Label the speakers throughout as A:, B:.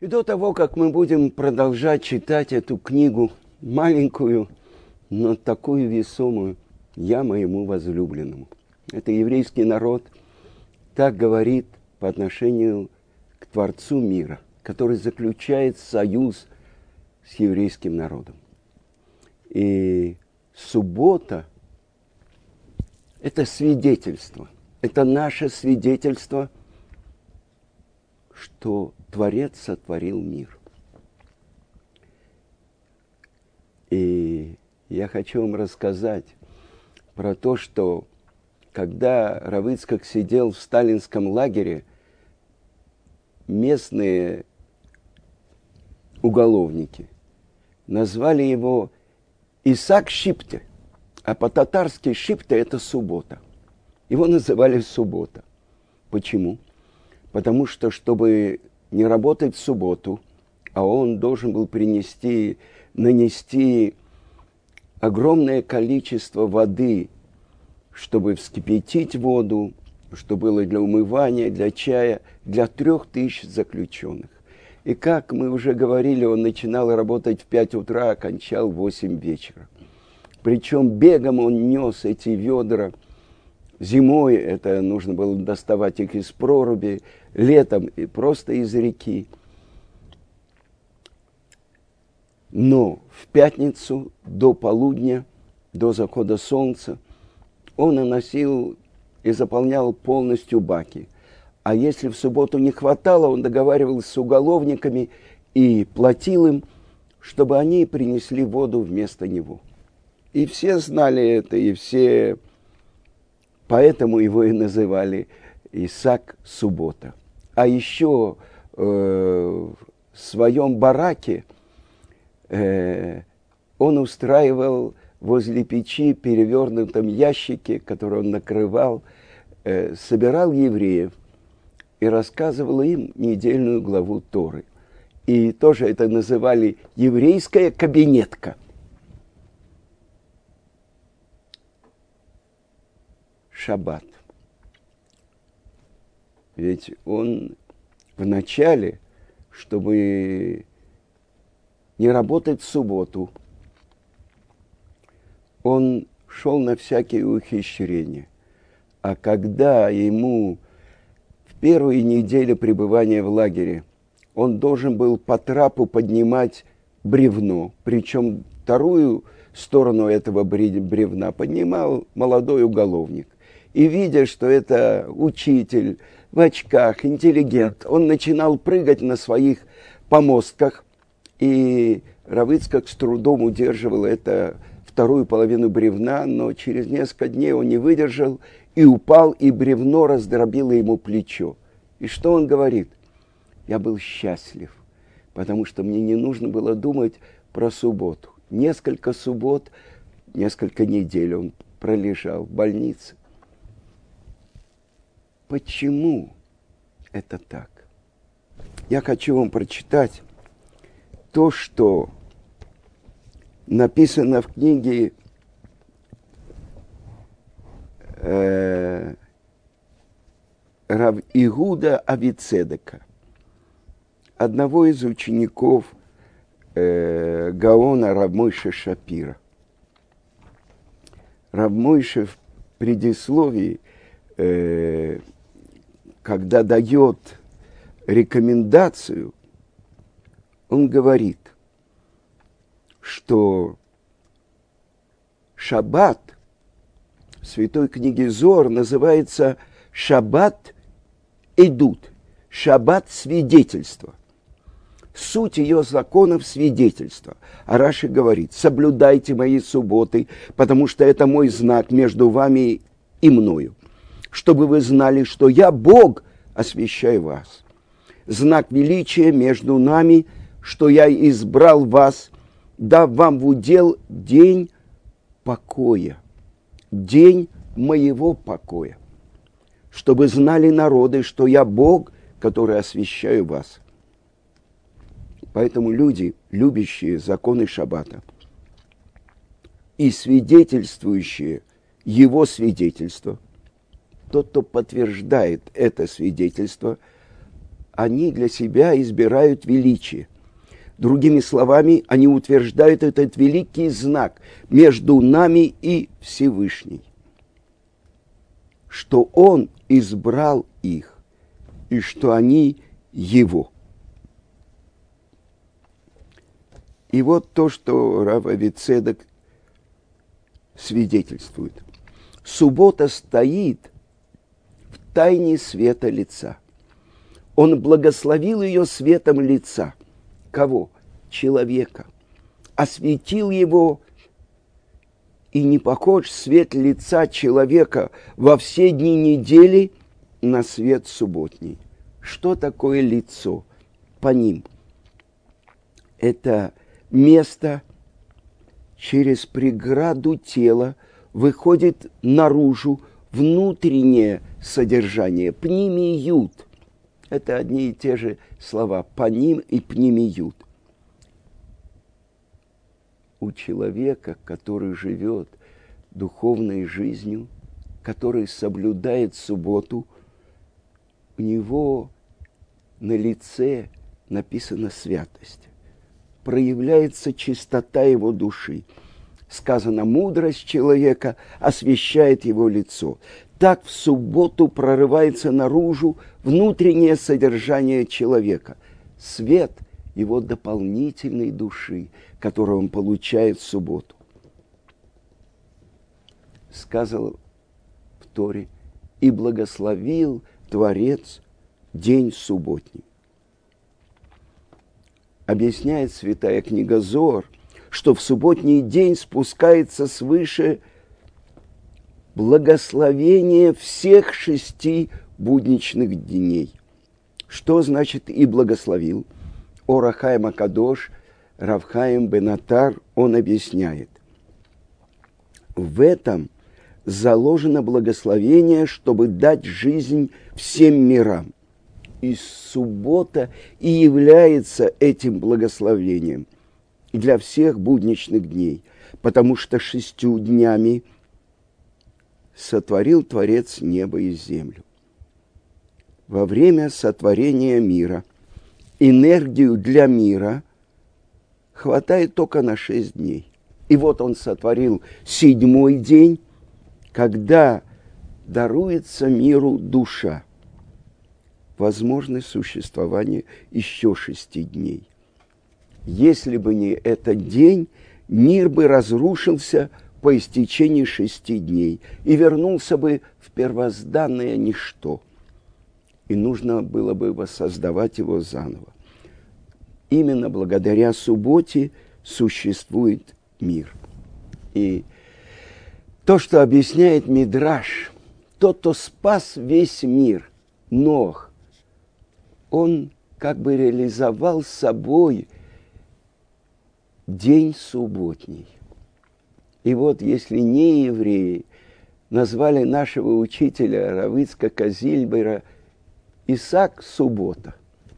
A: И до того, как мы будем продолжать читать эту книгу, маленькую, но такую весомую, «Я моему возлюбленному». Это еврейский народ так говорит по отношению к Творцу мира, который заключает союз с еврейским народом. И суббота – это свидетельство, это наше свидетельство, что Творец сотворил мир. И я хочу вам рассказать про то, что когда Рав Ицхак сидел в сталинском лагере, местные уголовники назвали его Исаак Шипте, а по-татарски Шипте – это суббота. Его называли суббота. Почему? Потому что, чтобы не работать в субботу, а он должен был нанести огромное количество воды, чтобы вскипятить воду, что было для умывания, для чая, для 3000 заключенных. И как мы уже говорили, он начинал работать в 5 утра, а кончал в 8 вечера. Причем бегом он нес эти ведра. Зимой это нужно было доставать их из проруби, летом и просто из реки. Но в пятницу до полудня, до захода солнца, он наносил и заполнял полностью баки. А если в субботу не хватало, он договаривался с уголовниками и платил им, чтобы они принесли воду вместо него. И все знали это, и все... Поэтому его и называли Исаак Суббота. А еще в своем бараке он устраивал возле печи, перевернутом ящике, который он накрывал, собирал евреев и рассказывал им недельную главу Торы. И тоже это называли еврейская кабинетка. Шаббат. Ведь он вначале, чтобы не работать в субботу, он шел на всякие ухищрения. А когда ему в первые недели пребывания в лагере он должен был по трапу поднимать бревно, причем вторую сторону этого бревна поднимал молодой уголовник. И видя, что это учитель в очках, интеллигент, он начинал прыгать на своих помостках, и Рав Ицхак с трудом удерживал это вторую половину бревна, но через несколько дней он не выдержал и упал, и бревно раздробило ему плечо. И что он говорит? Я был счастлив, потому что мне не нужно было думать про субботу. Несколько суббот, несколько недель он пролежал в больнице. Почему это так? Я хочу вам прочитать то, что написано в книге Рав Игуда Авицедека, одного из учеников Гаона Рав Мойше Шапира. Рав Мойше в предисловии, когда дает рекомендацию, он говорит, что шаббат в святой книге Зоар называется шаббат эдут, шаббат свидетельства. Суть ее законов свидетельства. А Раши говорит, соблюдайте мои субботы, потому что это мой знак между вами и мною, чтобы вы знали, что я, Бог, освящаю вас. Знак величия между нами, что я избрал вас, дав вам в удел день покоя, день моего покоя, чтобы знали народы, что я Бог, который освящаю вас. Поэтому люди, любящие законы шаббата и свидетельствующие его свидетельство, тот, кто подтверждает это свидетельство, они для себя избирают величие. Другими словами, они утверждают этот великий знак между нами и Всевышним, что Он избрал их и что они Его. И вот то, что Рав Авицедек свидетельствует. Суббота стоит в тайне света лица. Он благословил ее светом лица. Кого? Человека. Осветил его, и не похож свет лица человека во все дни недели на свет субботний. Что такое лицо? Паним. Это место через преграду тела выходит наружу внутреннее содержание. Пнимиют. Это одни и те же слова. Паним и пнимиют. У человека, который живет духовной жизнью, который соблюдает субботу, у него на лице написана святость. Проявляется чистота его души. Сказано, мудрость человека освещает его лицо. Так в субботу прорывается наружу внутреннее содержание человека. Свет его дополнительной души, которую он получает в субботу. Сказал в Торе, и благословил Творец день субботний. Объясняет святая книга Зоар, что в субботний день спускается свыше благословение всех 6 будничных дней. Что значит «и благословил»? Ор ха-Хаим а-Кадош, Рав Хаим бен Атар, он объясняет. В этом заложено благословение, чтобы дать жизнь всем мирам. И суббота и является этим благословением для всех будничных дней, потому что 6 днями сотворил Творец небо и землю. Во время сотворения мира энергию для мира хватает только на 6 дней. И вот он сотворил 7-й день, когда даруется миру душа. Возможность существования еще 6 дней. Если бы не этот день, мир бы разрушился по истечении 6 дней и вернулся бы в первозданное ничто. И нужно было бы воссоздавать его заново. Именно благодаря субботе существует мир. И то, что объясняет Мидраш, тот, кто спас весь мир, Нох, он как бы реализовал собой день субботний. И вот если не евреи назвали нашего учителя Рав Ицхака Зильбера Исаак суббота.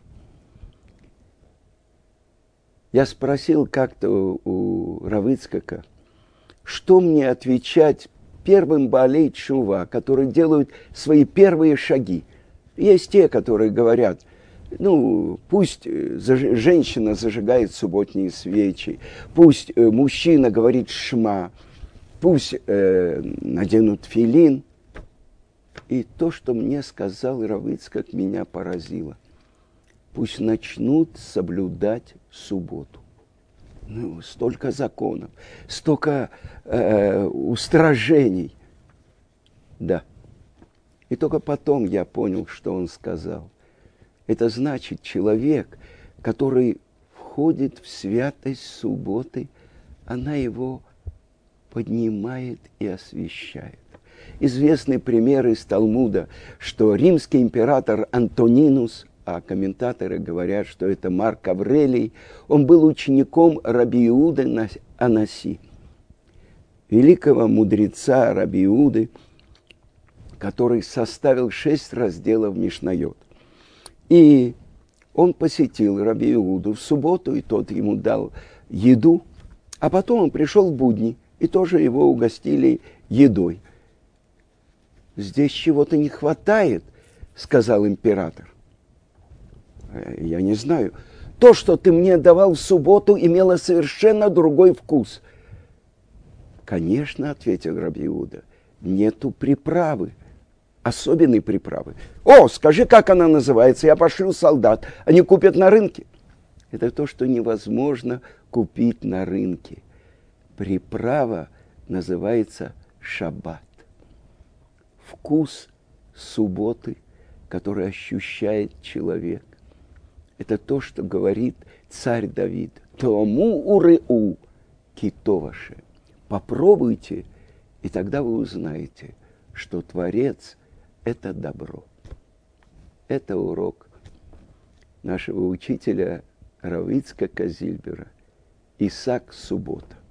A: Я спросил как-то у Рав Ицхака, что мне отвечать первым баалей тшува, которые делают свои первые шаги. Есть те, которые говорят, пусть женщина зажигает субботние свечи, пусть мужчина говорит шма, пусть наденут тфилин. И то, что мне сказал Рав Ицхак, меня поразило. Пусть начнут соблюдать субботу. Столько законов, столько устражений. Да. И только потом я понял, что он сказал. Это значит, человек, который входит в святость субботы, она его поднимает и освещает. Известный пример из Талмуда, что римский император Антонинус, а комментаторы говорят, что это Марк Аврелий, он был учеником Раби Иуды Анаси, великого мудреца Раби Иуды, который составил 6 разделов Мишнайот. И он посетил Раби Иуду в субботу, и тот ему дал еду, а потом он пришел в будни, и тоже его угостили едой. «Здесь чего-то не хватает», — сказал император. Я не знаю. То, что ты мне давал в субботу, имело совершенно другой вкус. Конечно, ответил раби Иуда, нету приправы, особенной приправы. О, скажи, как она называется, я пошлю солдат, они купят на рынке. Это то, что невозможно купить на рынке. Приправа называется шаббат. Вкус субботы, который ощущает человек. Это то, что говорит царь Давид. Тому уреу китоваше. Попробуйте, и тогда вы узнаете, что Творец – это добро. Это урок нашего учителя Рав Ицхака Зильбера. Исаак Суббота.